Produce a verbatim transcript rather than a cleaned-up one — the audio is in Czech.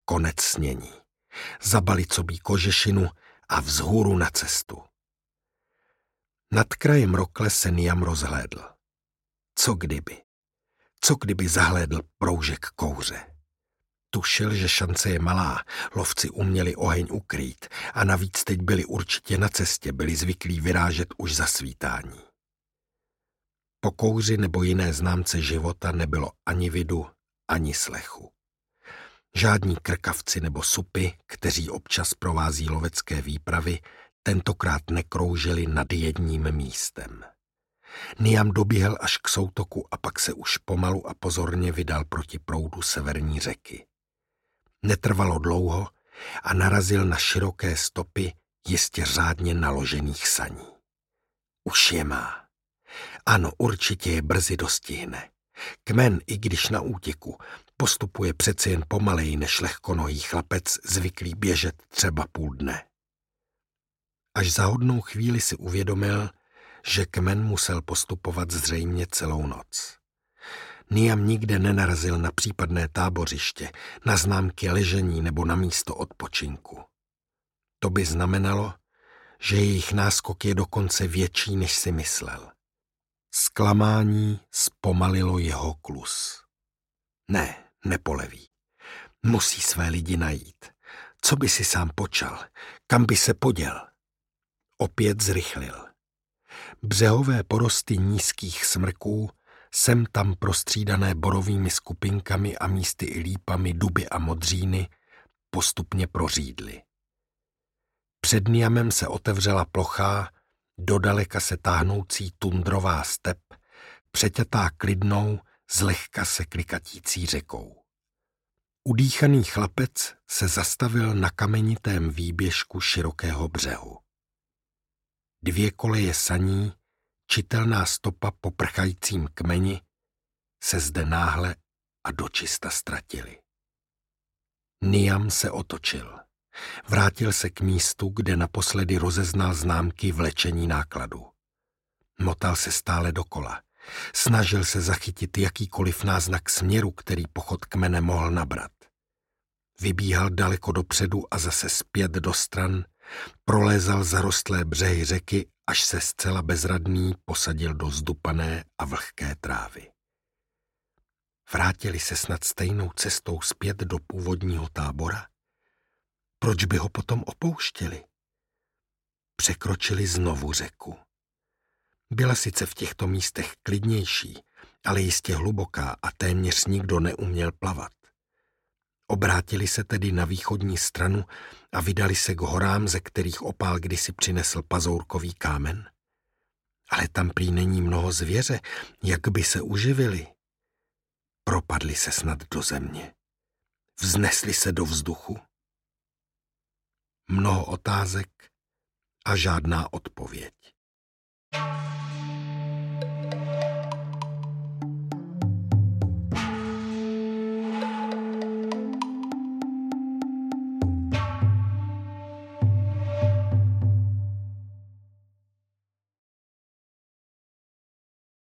konec snění. Zabalit sobí kožešinu a vzhůru na cestu. Nad krajem rokle se Niam rozhlédl. Co kdyby? Co kdyby zahlédl proužek kouře? Tušil, že šance je malá, lovci uměli oheň ukrýt a navíc teď byli určitě na cestě, byli zvyklí vyrážet už za svítání. Po kouři nebo jiné známce života nebylo ani vidu, ani slechu. Žádní krkavci nebo supy, kteří občas provází lovecké výpravy, tentokrát nekroužili nad jedním místem. Niam doběhl až k soutoku a pak se už pomalu a pozorně vydal proti proudu severní řeky. Netrvalo dlouho a narazil na široké stopy jistě řádně naložených saní. Už je má. Ano, určitě je brzy dostihne. Kmen, i když na útěku, postupuje přeci jen pomaleji než lehkonohý chlapec zvyklý běžet třeba půl dne. Až za hodnou chvíli si uvědomil, že kmen musel postupovat zřejmě celou noc. Niam nikde nenarazil na případné tábořiště, na známky ležení nebo na místo odpočinku. To by znamenalo, že jejich náskok je dokonce větší, než si myslel. Zklamání zpomalilo jeho klus. Ne, nepoleví. Musí své lidi najít. Co by si sám počal? Kam by se poděl? Opět zrychlil. Břehové porosty nízkých smrků, sem tam prostřídané borovými skupinkami a místy i lípami, duby a modříny, postupně prořídly. Před Niamem se otevřela plochá, dodaleka se táhnoucí tundrová step, přeťatá klidnou, zlehka se klikatící řekou. Udýchaný chlapec se zastavil na kamenitém výběžku širokého břehu. Dvě koleje saní, čitelná stopa po prchajícím kmeni, se zde náhle a dočista ztratily. Niam se otočil. Vrátil se k místu, kde naposledy rozeznal známky vlečení nákladu. Motal se stále dokola. Snažil se zachytit jakýkoliv náznak směru, který pochod kmene mohl nabrat. Vybíhal daleko dopředu a zase zpět do stran, prolézal zarostlé břehy řeky, až se zcela bezradný posadil do zdupané a vlhké trávy. Vrátili se snad stejnou cestou zpět do původního tábora? Proč by ho potom opouštěli? Překročili znovu řeku. Byla sice v těchto místech klidnější, ale jistě hluboká a téměř nikdo neuměl plavat. Obrátili se tedy na východní stranu a vydali se k horám, ze kterých opál kdysi přinesl pazourkový kámen. Ale tam prý není mnoho zvěře, jak by se uživili. Propadli se snad do země. Vznesli se do vzduchu. Mnoho otázek a žádná odpověď.